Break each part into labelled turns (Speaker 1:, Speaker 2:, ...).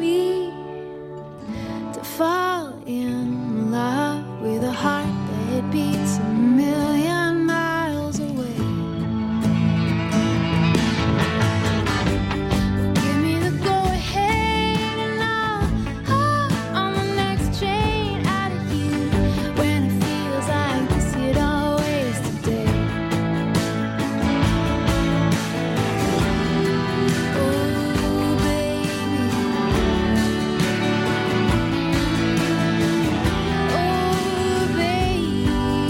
Speaker 1: me to fall in love with a heart that beats a million miles away. Give me the go-ahead and I'll hop on the next train out of here. When it feels like this, you'd always today. Oh, baby. Oh, baby.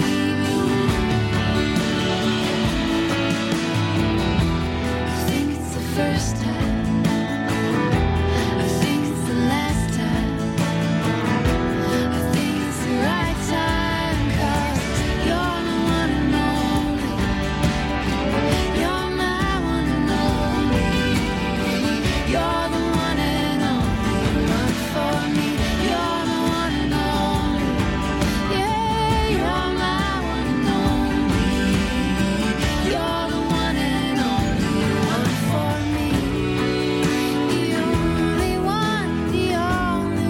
Speaker 1: I think it's the first time. I think it's the last time. I think it's the right time, 'cause you're the one and only. You're my one and only. You're the one and only one for me. You're the one and only. Yeah, you're my one and only. You're the one and only one for me. The only one and only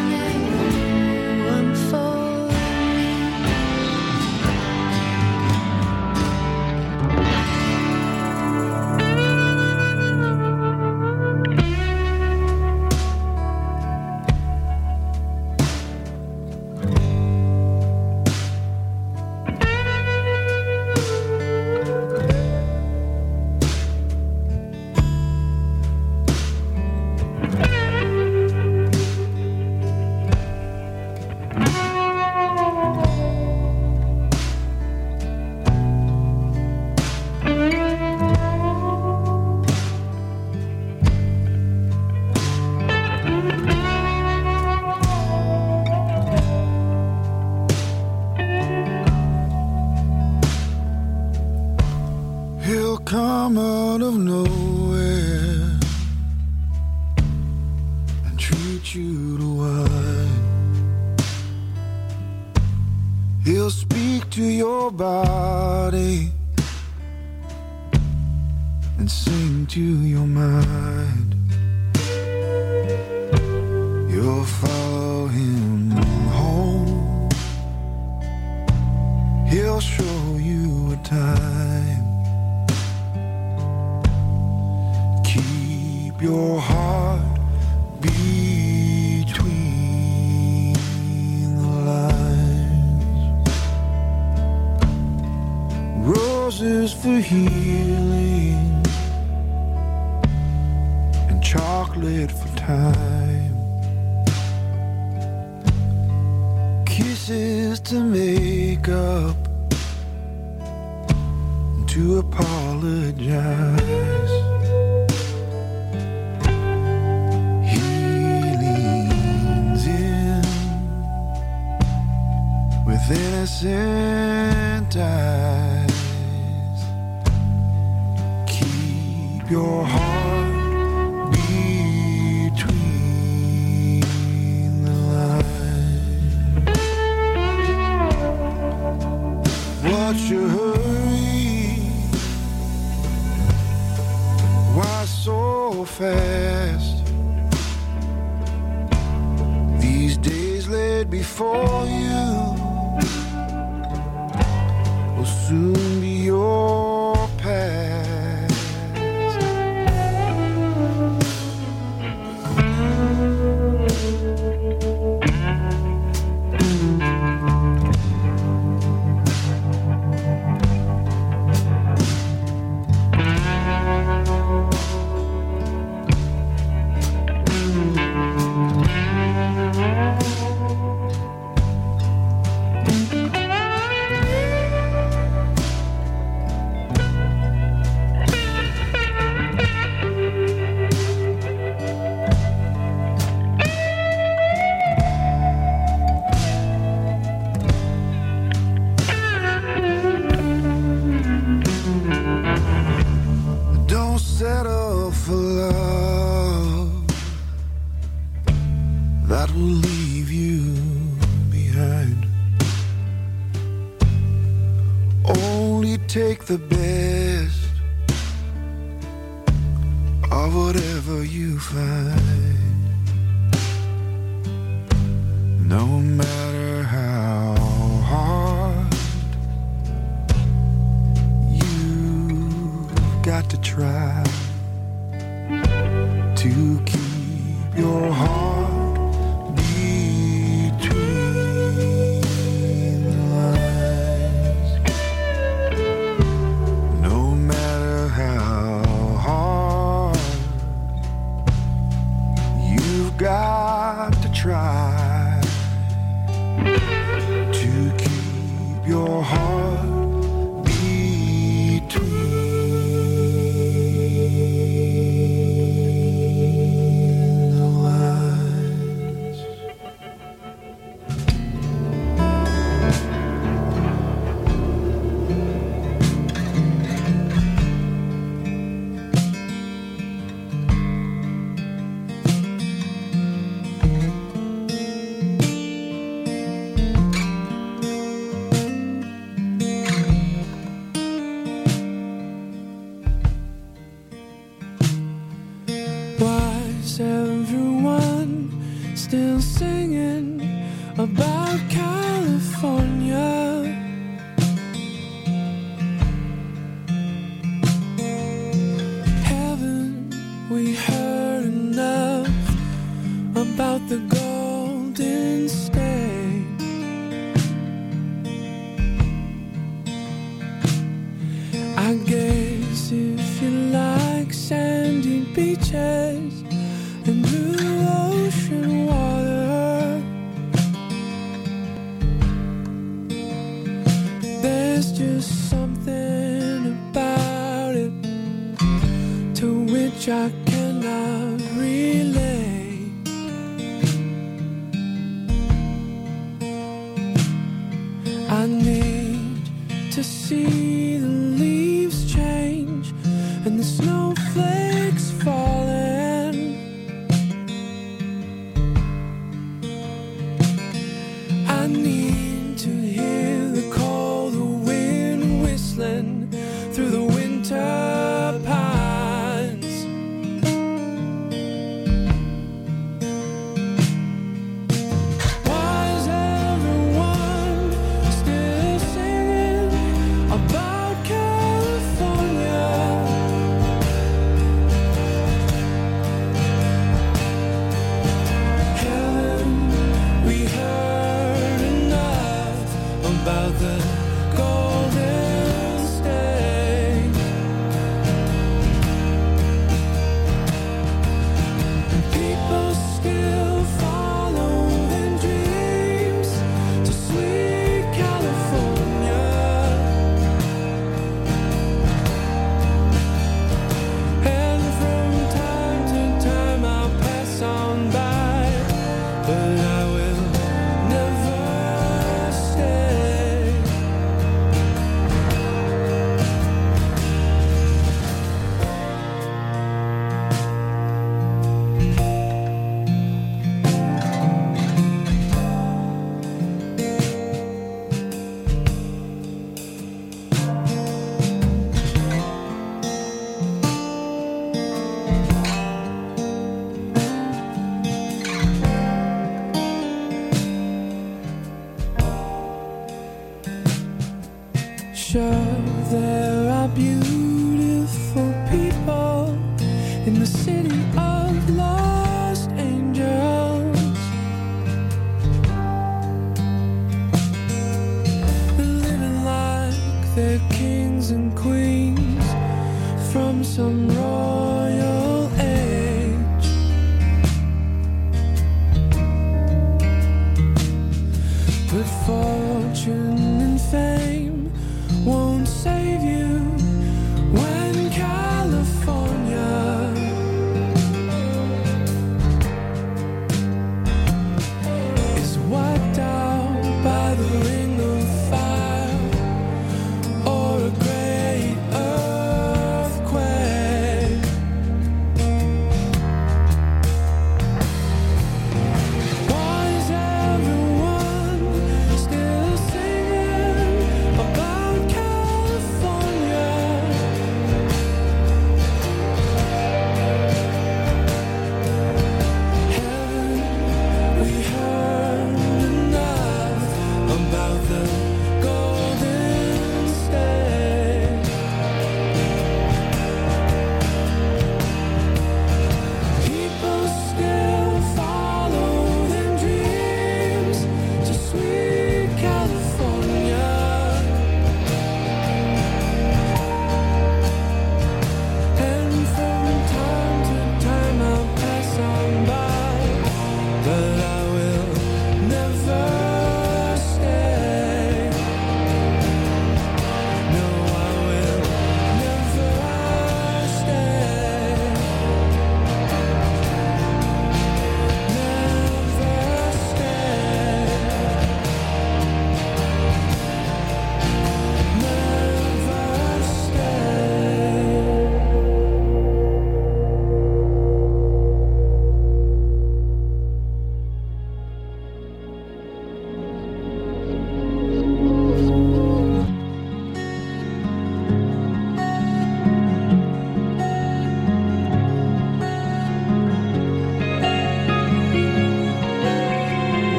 Speaker 1: one for me.
Speaker 2: He'll come out of nowhere and treat you to wine. He'll speak to your body and sing to your mind. You'll follow him home. He'll show you a time. Keep your heart between the lines. Roses for healing and chocolate for time. Kisses to make up and to apologize. With innocent eyes, keep your heart between the lines. What's your hurry? Why so fast? These days laid before you will soon be your past. take the best of whatever you find. No matter how hard, you've got to try to keep your heart between the lines. No matter how hard, you've got to try to keep your heart between the lines.
Speaker 3: Why is everyone still singing about California? Haven't we heard enough about the Golden State? I guess if you like sandy beaches and blue ocean water, there's just something about it to which I cannot relate. I need to see the leaves change and the snowflakes falling. I need to hear the cold wind whistling through the winter pines. Why is everyone still singing about California? Haven't we heard enough about the Golden State? People still follow their dreams to sweet California. And from time to time I'll pass on by, but I will never stay. Sure, there are beautiful people in the city of lost angels, living like they're kings and queens from some royal age. But fortune and fame won't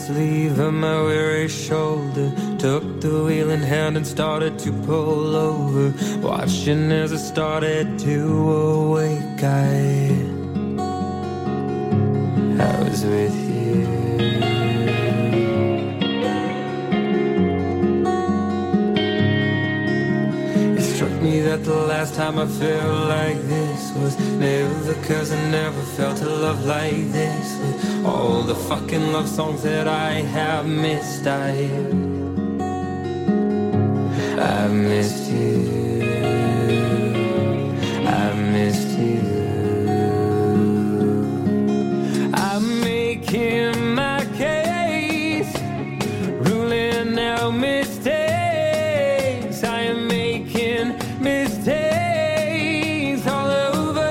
Speaker 3: sleeve of my weary shoulder, took the wheel in hand and started to pull over. Watching as I started to awake, I was with you. It struck me that the last time I felt like this was never, 'cause I never felt a love like this. With all the fucking love songs that I have missed, I've missed you. I've missed you. I'm making my case, ruling out mistakes. I am making mistakes all over.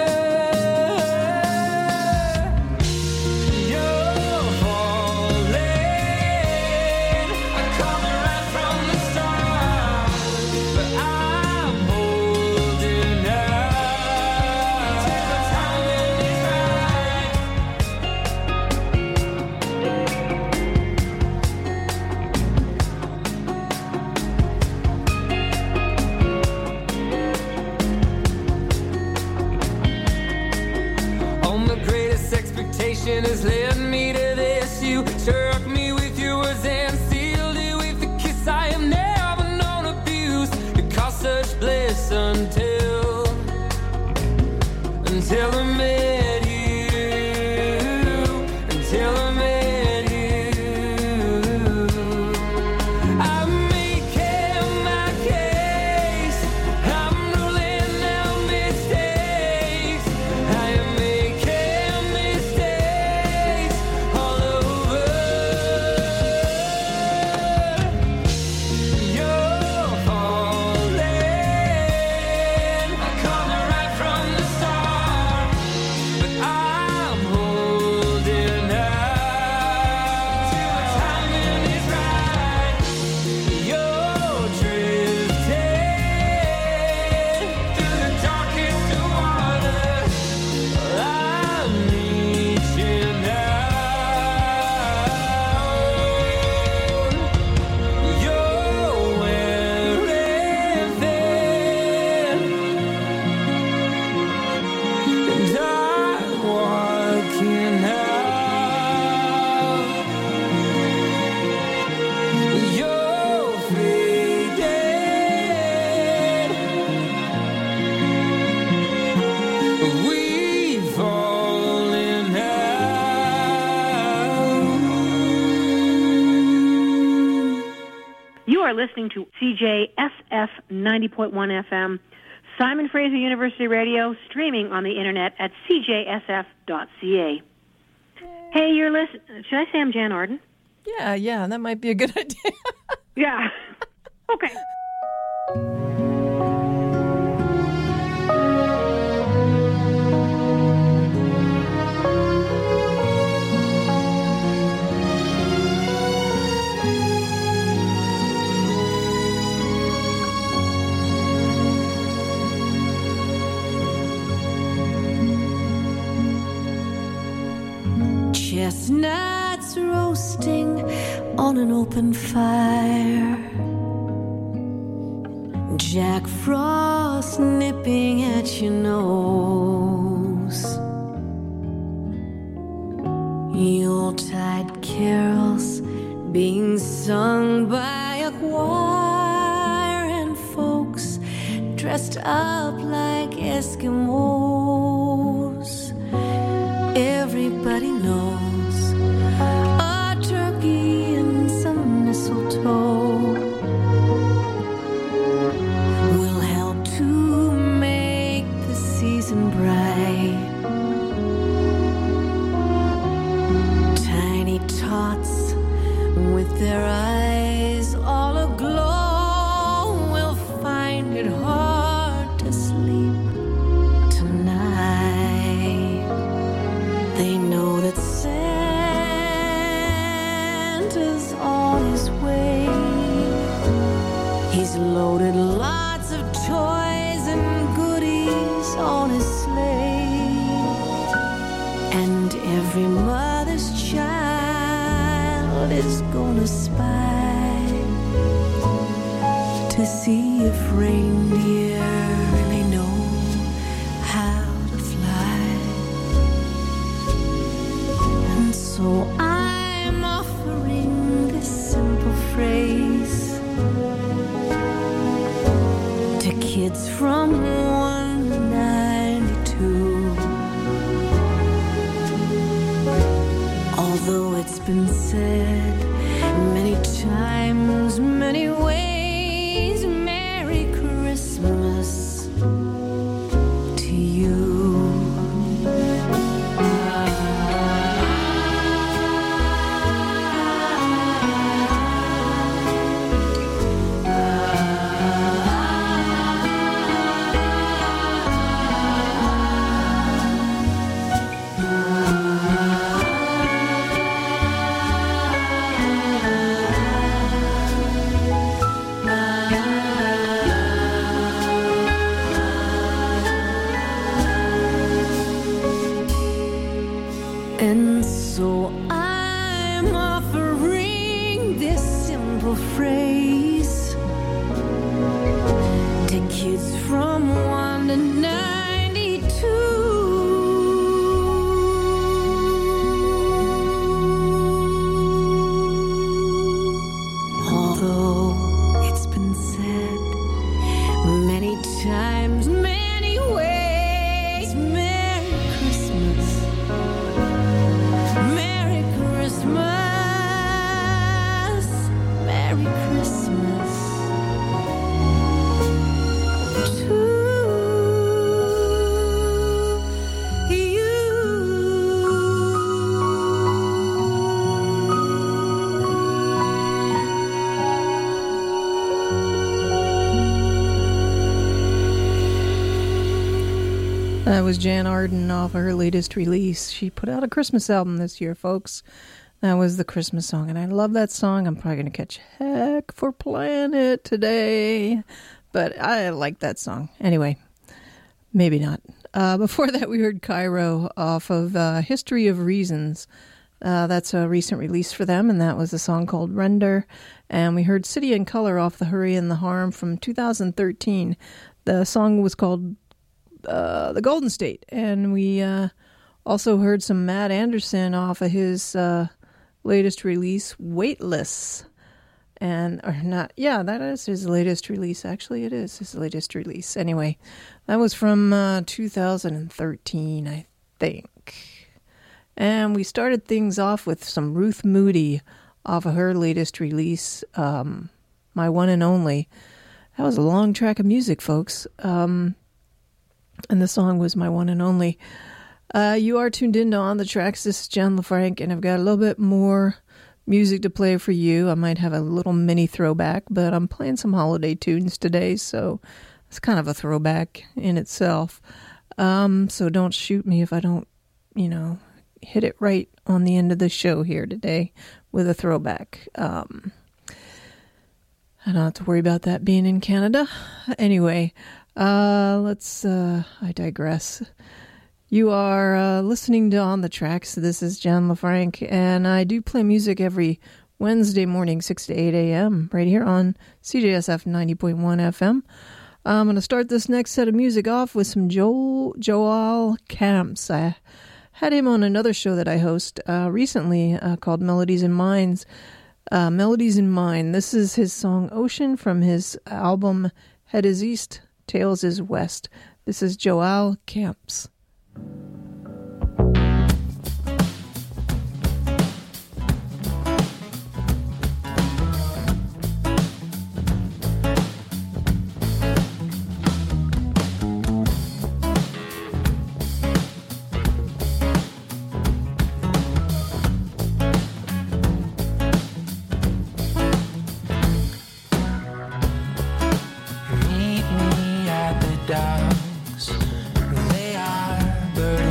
Speaker 3: You're falling, I'm coming right from the start, but I'm holding out till the timing is right. Oh, my greatest expectation has led me to this. You struck me with your words and sealed it with a kiss. I have never known abuse. You caused such bliss until I met you. Until I met you. I'm making my case. I'm ruling out mistakes. I am making mistakes all over. You're falling, I'm coming right from the start, but I'm holding out till the timing is right. You're drifting through the darkest of waters. I'm reaching out. You're wearing thin, and I'm walking out. You're faded. We've fallen out.
Speaker 4: You are listening to CJSF 90.1 FM, Simon Fraser University Radio, streaming on the internet at cjsf.ca. Hey, you're listening. Should I say I'm Jan Arden?
Speaker 5: Yeah, that might be a good idea.
Speaker 4: Yeah. Okay.
Speaker 1: Chestnuts roasting on an open fire, Jack Frost nipping at your nose, Yuletide carols being sung by a choir, and folks dressed up like Eskimos. Everybody knows a turkey and some mistletoe will help to make the season bright. Tiny tots with their eyes all aglow will find it hard to sleep tonight. They know that Santa's on his way. He's loaded lots of toys and goodies on his sleigh, and every mother's child
Speaker 6: is gonna spy to see if reindeer really know how to fly. And so I'm offering this simple phrase to kids from 192. Although it's been said many times, many ways, Merry Christmas to you. And so I'm offering this simple phrase to kids from 1 to 92. Although it's been said many times, many ways, Merry Christmas. Merry Christmas, Merry Christmas to you.
Speaker 5: That was Jan Arden off of her latest release. She put out a Christmas album this year, folks. That was the Christmas song, and I love that song. I'm probably going to catch heck for playing it today, but I like that song. Anyway, maybe not. Before that, we heard Cairo off of History of Reasons. That's a recent release for them, and that was a song called Render. And we heard City and Color off the Hurry and the Harm from 2013. The song was called The Golden State, and we also heard some Matt Anderson off of his latest release, Weightless. And, or not, yeah, that is his latest release. Actually, it is his latest release. Anyway, that was from 2013, I think. And we started things off with some Ruth Moody off of her latest release, My One and Only. That was a long track of music, folks. And the song was My One and Only. You are tuned into On the Tracks. This is Jen LaFranc, and I've got a little bit more music to play for you. I might have a little mini throwback, but I'm playing some holiday tunes today, so it's kind of a throwback in itself. So don't shoot me if I don't, hit it right on the end of the show here today with a throwback. I don't have to worry about that being in Canada. Anyway, I digress. You are listening to On the Tracks. This is Jen LaFranc, and I do play music every Wednesday morning, 6 to 8 a.m., right here on CJSF 90.1 FM. I'm going to start this next set of music off with some Joel Camps. I had him on another show that I host recently called Melodies in Mind. This is his song Ocean from his album Head is East, Tails is West. This is Joel Camps.
Speaker 3: Meet me at the docks. They are burning.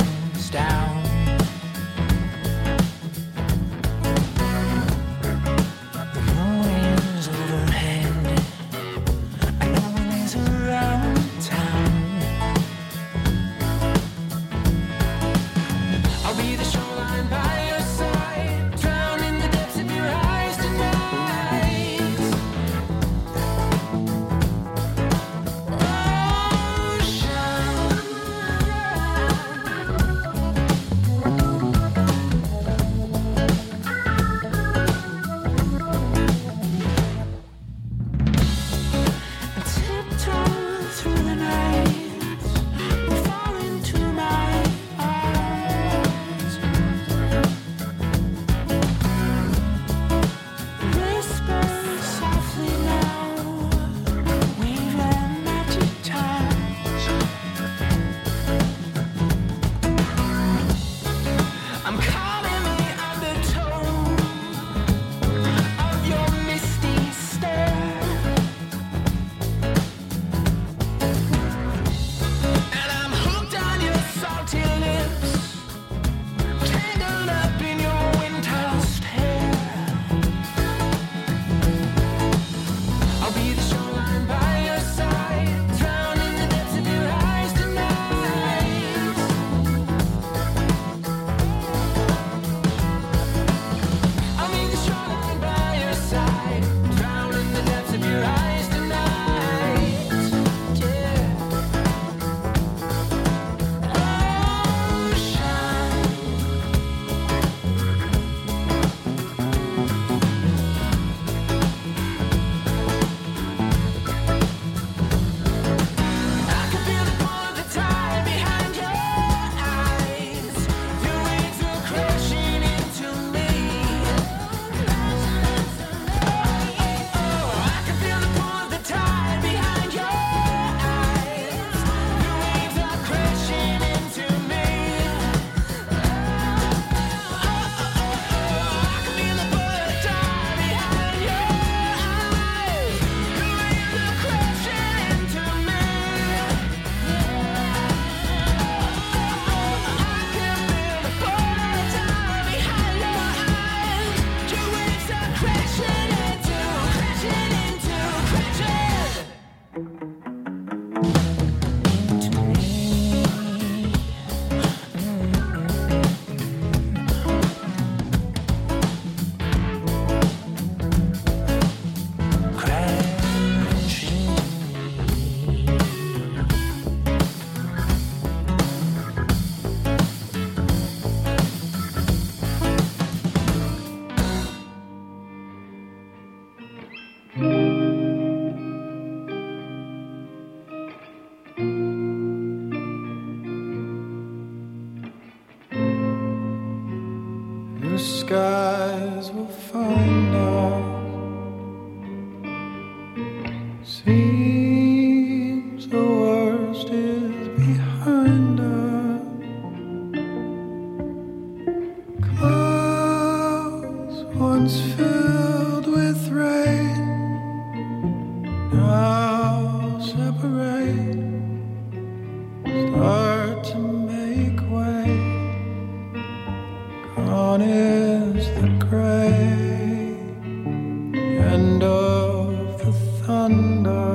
Speaker 3: end of the thunder.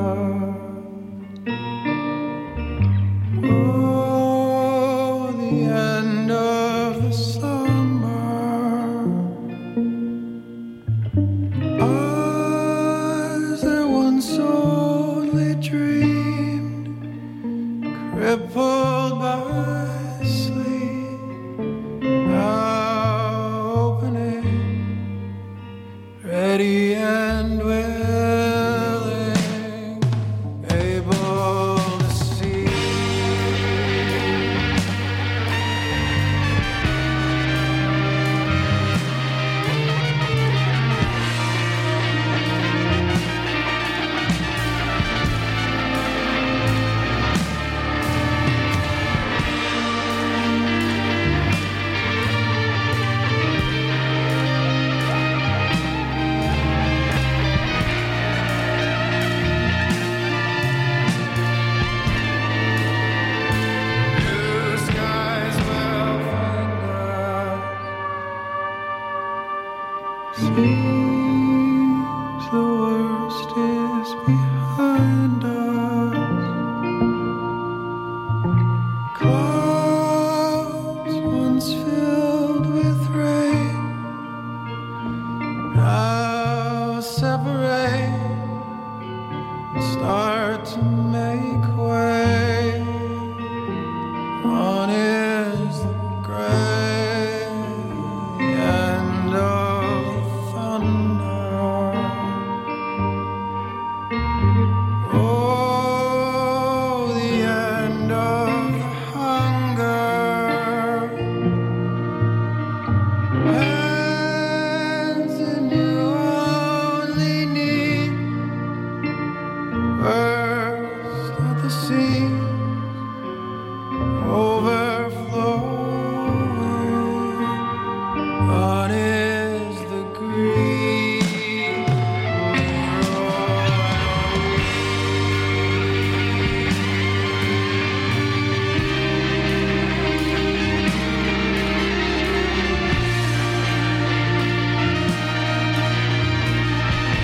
Speaker 3: Oh, the end of the slumber. Eyes that once only dreamed, crippled by sleep, now opening, ready and willing, able to see. Blue skies will find us. Seems the worst is behind us. Clouds once filled with rain now separate. Stars